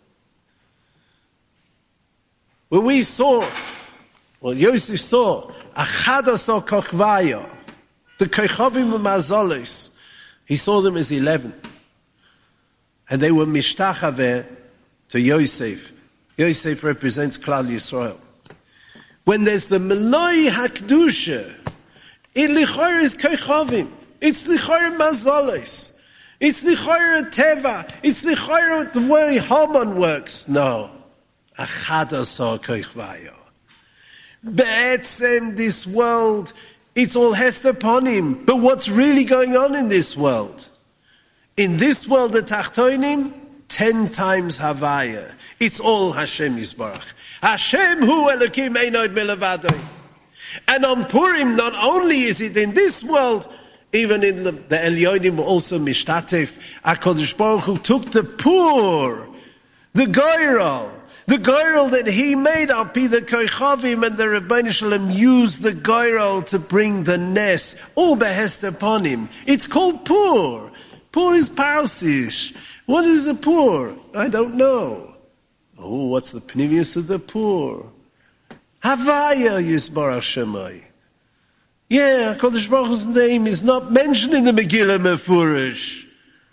When we saw, well, Yosef saw, Achad Asar Kochvaya, the Kochavim Mazolis, he saw them as 11. And they were Mishtachaveh to Yosef. Yosef represents Klal Yisrael. When there's the Meloi HaKedusha, it lichor is Kochavim. It's lichor Mazolis. It's lichor Teva. It's lichor the way Haman works. No. Achad Asar Kochvaya. Be'etzem, this world, it's all hest upon him. But what's really going on in this world? In this world, the Tachtoinim, 10 times Havaya. It's all Hashem Yisbarach. Hashem hu Elokim Einod Melavadoi. And on Purim, not only is it in this world, even in the Elyonim also Mishtatef, HaKadosh Baruch Hu took the Pur, the Goyrel that he made, Al Pi the Koichavim, and the Rebbeinu Shalom used the Goyrel to bring the Nes, all behest upon him. It's called Pur. Pur is Parsish. What is a Pur? I don't know. Oh, what's the pnimius of the Pur? Havaya Yisbarach Shemai. Yeah, HaKadosh Baruch Hu's name is not mentioned in the Megillah Mefurish.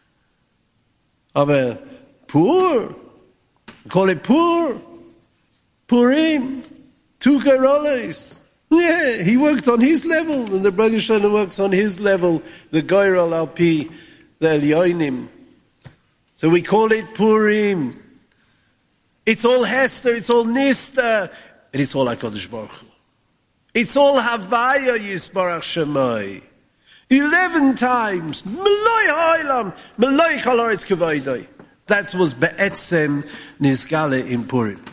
Aber Pur, call it Pur, Purim, two Geiroles. Yeah, he worked on his level, and the Rebbeinu Shalom works on his level, the Geirol Al Pi, the Elyonim. So we call it Purim. It's all Hester, it's all Nista, and it's all HaKadosh Baruch Hu. It's all Havaya Yisbarach Shemai. 11 times. Meloi Ha'olam, Meloi Chol Haaretz K'vaydai. That was Be'etzem Nizgale in Purim.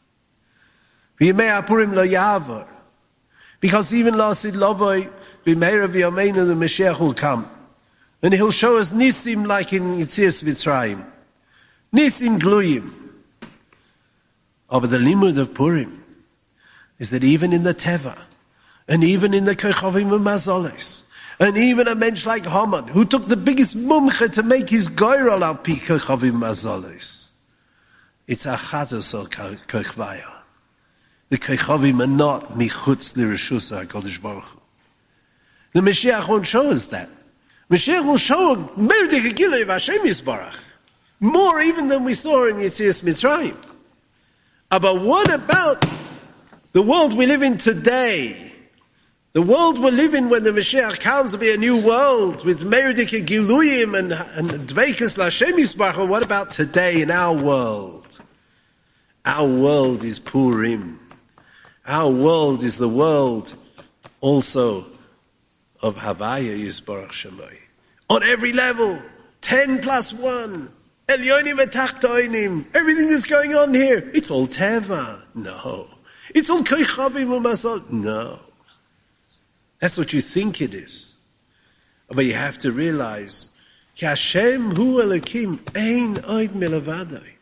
V'yimei HaPurim lo ya'avor. Because even Lasid Lovoi, V'meira V'yameinu, the Mashiach will come. And he'll show us Nisim like in Yitzias Mitzrayim. Nisim Gluyim. Oh, but the limud of Purim is that even in the Teva, and even in the Kochavim and Mazoles, and even a mensch like Haman, who took the biggest mumche to make his Goyrol Al Pi Kochavim Mazoles, it's Achad Asar Kochvaya. The Kochavim are not Michutz L'Reshus HaKadosh Baruch Hu. The Mashiach won't show us that. Mashiach will show Merdech Gilei Hashem Yisbarach. More even than we saw in Yitzias Mitzrayim. But what about the world we live in today? The world we live in when the Mashiach comes will be a new world with Merdech Giluyim and Dveikus L'Hashem Yisbarach. What about today in our world? Our world is Purim. Our world is the world also of Havaya Yisbarach Shemai. On every level, 10 plus 1, Elyonim Etachtoinim, everything that's going on here, it's all Teva. No. It's all Koichavim U'Masol. No. That's what you think it is. But you have to realize, Ki Hashem hu Elokim, ein oid melavadai.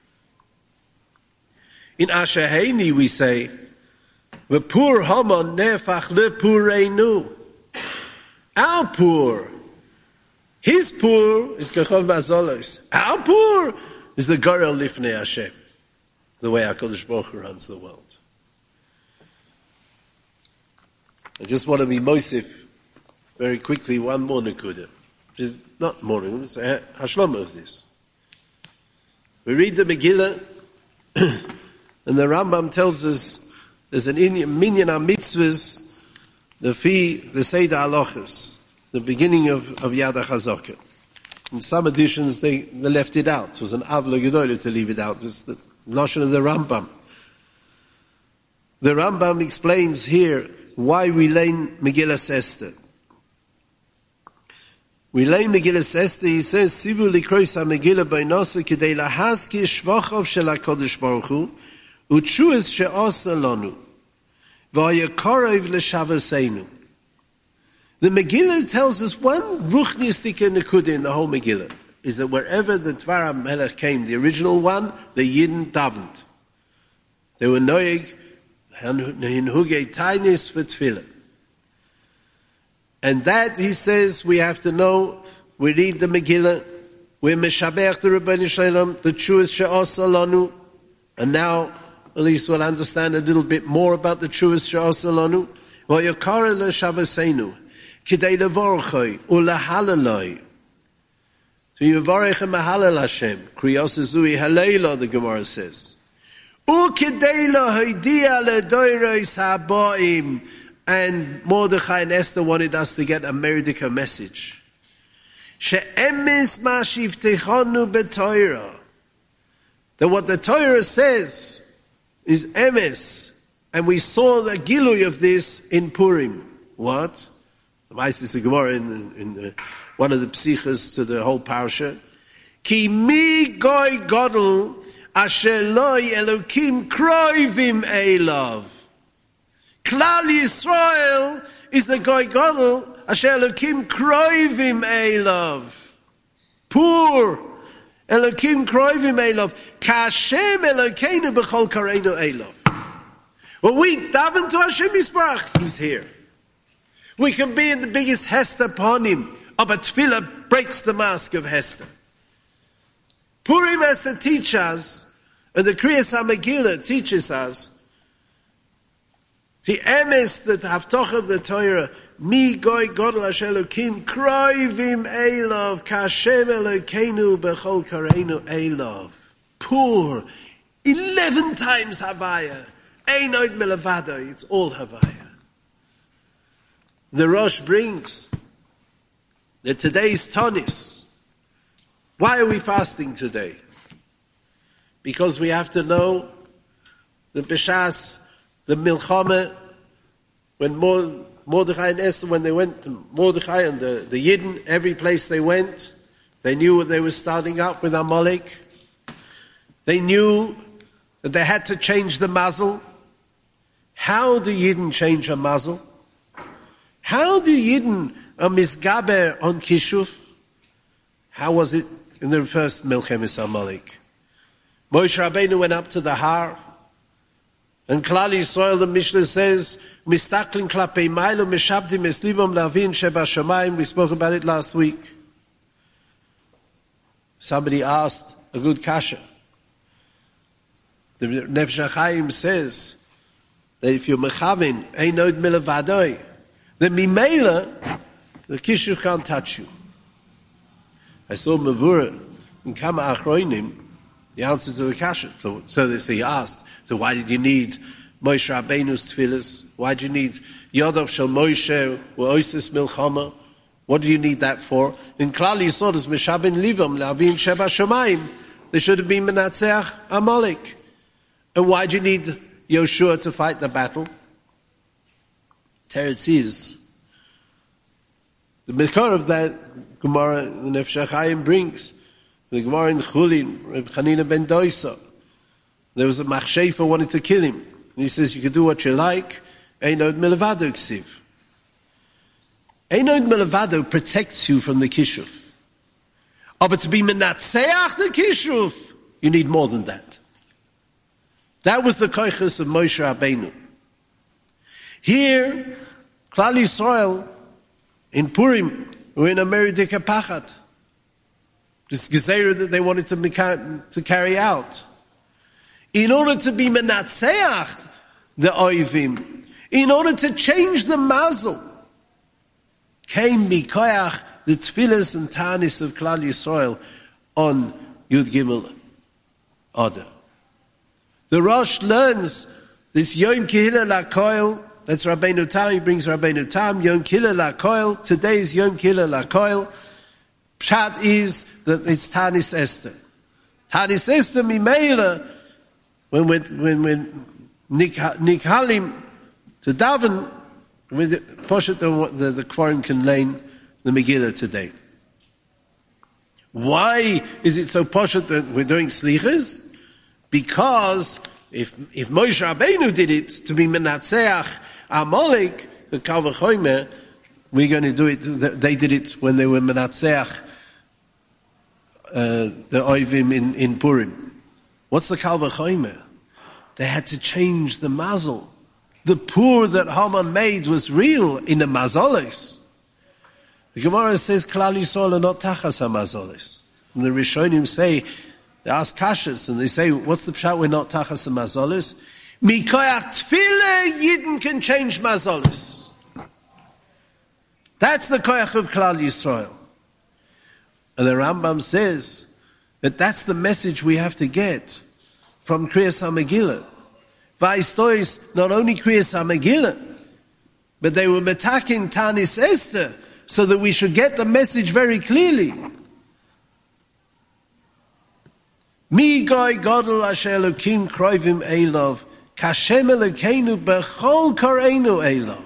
In Asher Heini we say, V'pur Haman nefach lepureinu. Our Pur, his Pur is Kochav Mazolos. Our Pur is the Gorel Lifnei Hashem. The way HaKadosh Baruch Hu runs the world. I just want to be Mosif very quickly, one more Nekuda. Not more, it's a Hashlama of this. We read the Megillah, and the Rambam tells us there's an minyan HaMitzvahs, the Seder Halachos, the beginning of Yad HaChazaka. In some editions, they left it out. It was an avla gedola to leave it out. It's the notion of the Rambam. The Rambam explains here why we learn Megillas Esther. We learn Megillas Esther, he says, Sivu likrois ha-Megillah b'nosa k'dei lahazkir shvachav shel HaKadosh Baruch Hu u'tshuas she'asa lanu v'hayakorev l'shavaseinu. The Megillah tells us one ruchnistic nekuda in the whole Megillah is that wherever the Dvar HaMelech came, the original one, the Yidden davened. They were noyeg hinhugei tainis for tefillah. And that, he says, we have to know, we read the Megillah, we meshabeach the Rebbeinu Shalom, the Tshuas she'asa lanu, and now, at least we'll understand a little bit more about the Tshuas she'asa lanu, v'yakara l'shavaseinu, k'dei levorchoi, u'lahalaloi. So you vorech and mahalal Hashem, kriyos zui halayla, the Gemara says. U'k'dei lo'hoidia le'doiros ha'ba'im, and Mordechai and Esther wanted us to get a Meridika message. She'emes ma shivtechonu b'Torah. That what the Torah says is emes. And we saw the gilui of this in Purim. What? The Ma'asis Gemara in one of the psichas to the whole parasha. Ki mi goy godel asher loy elokim kroivim elav. Klal Yisrael is the Goy Gadol asher Elokim kroivim elav. Poor Elokim kroivim elav. Kashem Elokeinu b'chol kareinu elav. When we daven to Hashem Yisbarach, He's here. We can be in the biggest Hester upon Him, but Tefillah breaks the mask of Hester. Purim has to teach us, and the Kriyas HaMegillah teaches us, the emes, the haftoch of the Torah, mi goy godel asher Elokim kroivim elav kashem Elokeinu b'chol kareinu elav. Poor, 11 times havaya, ein oid melavado, it's all havaya. The Rosh brings that today's Tanis. Why are we fasting today? Because we have to know the Bishas, the Milchama, when Mordechai and Esther, when they went to Mordechai and the Yidden, every place they went, they knew what they were starting up with Amalek. They knew that they had to change the mazel. How do Yidden change a mazel? How do Yidden misgaber on Kishuf? How was it in the first Milchemes Amalek? Moshe Rabbeinu went up to the Har, and Klal Yisrael, the Mishnah says, Mistaklin klapei mailo meshabdim eslivom lavin sheba shamayim. We spoke about it last week. Somebody asked a good kasha. The Nefesh HaChaim says that if you're mechavin, ein od milavadoi, then mimela, the kishuv can't touch you. I saw Mavura in Kama Achroinim, the answer to the kasha. So he asked, so why did you need Moshe Rabbeinu's tefillas? Why do you need Yodav Shel Moshe or Oisis Milchama? What do you need that for? In Klal Yisod as Meshabin Livam Lavin Sheba Shomayim, they should have been Menatzeach Amalek. And why do you need Yoshua to fight the battle? Teretz is the Mekar of that Gemara the Nefesh HaChaim brings. The Gemara in Chulin, Reb Chanina ben Doisa. There was a machshefa wanted to kill him. And he says, you can do what you like. Einod Melavado ksiv. Einod Melavado protects you from the kishuf. Oh, but to be menatzeach the kishuf, you need more than that. That was the koiches of Moshe Rabbeinu. Here, Klal Yisrael, in Purim, were in a meridika pachat. This gezerah that they wanted to carry out. In order to be menatzeach the oivim, in order to change the mazel, came mikoyach the tefillas and tanis of Klal Yisrael on Yud Gimel Adar. The Rosh learns this Yom Kehillah Lakoil. That's Rabbeinu Tam. He brings Rabbeinu Tam. Yom Kehillah Lakoil. Today is Yom Kehillah Lakoil. Pshat is that it's Tanis Esther. Tanis Esther Mimela, when Nikhalim to daven, with Poshet the Kvarim can learn the Megillah today. Why is it so Poshet that we're doing Slichas? Because if Moshe Rabbeinu did it to be Menatzeach Amalek, the Kal V'chomer, we're going to do it. They did it when they were Menatzeach the Oivim in Purim. What's the Kal V'chomer? They had to change the mazel. The pur that Haman made was real in the mazolis. The Gemara says Klal Yisrael are not tachas ha-mazolis. And the Rishonim say, they ask kashas, and they say, what's the pshat we're not tachas ha-mazolis? Mikoyach tefillah, Yidden can change mazolis. That's the koyach of Klal Yisrael. And the Rambam says that that's the message we have to get from Kriyas HaMegillah. Vaistois, not only Kriyas HaMegillah, but they were metaking Tanis Esther, so that we should get the message very clearly. Mi goy godel asher Elokim kroivim elov, kashem Elokeinu bechol koreinu elov.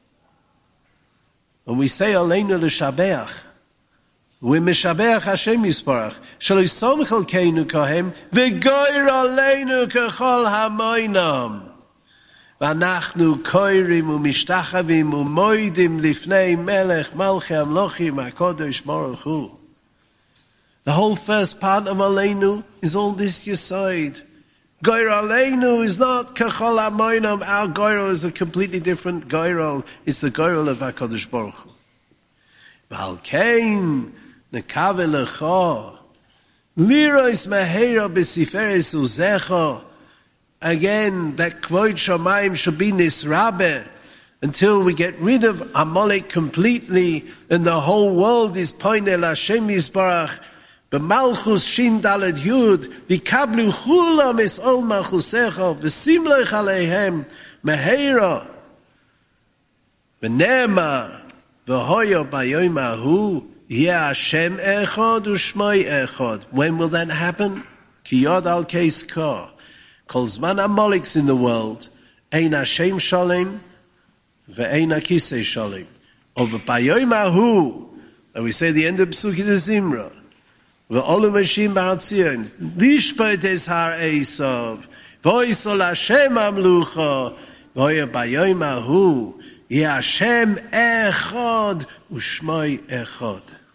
When we say Aleinu l'shabeach, we mishabeach Hashem yisparach, shelo yisomich Elokeinu kohem, v'goyr Aleinu kechol hamoinam. V'anachnu koirim u'mishtachavim u'moidim lifnei melech malchei amlochim HaKadosh Baruch Hu. The whole first part of Aleinu is all this Yesod. Goyr Aleinu is not kechol hamoinam. Our goyrel is a completely different goyrel. It's the goyrel of HaKadosh Baruch Hu. V'alkein nekave lecha lirois meheira b'siferes uzecha. Again, that Kvod Shamayim should be nisrabe until we get rid of Amalek completely and the whole world is poinel Hashem Yisbarach. B'malchus shin daled yud v'kablu chulam es ol malchusecha v'simloich aleihem meheira v'nema v'hoyo bayoyim ahu yeh Hashem echad u'shmoi echad. When will that happen? Ki yod al keis ka. Kol zman Amalek's in the world, ein Hashem shalem, ve'ein hakisei shalem. Over bayoyim ahu, and we say the end of Psuki de Zimra, ve'olu meshim ba'atzion, lishpot es har Esav, vo'isol Hashem amlucha, ve'oye bayoyim ahu, yeh Hashem echad, u'shmoi echad.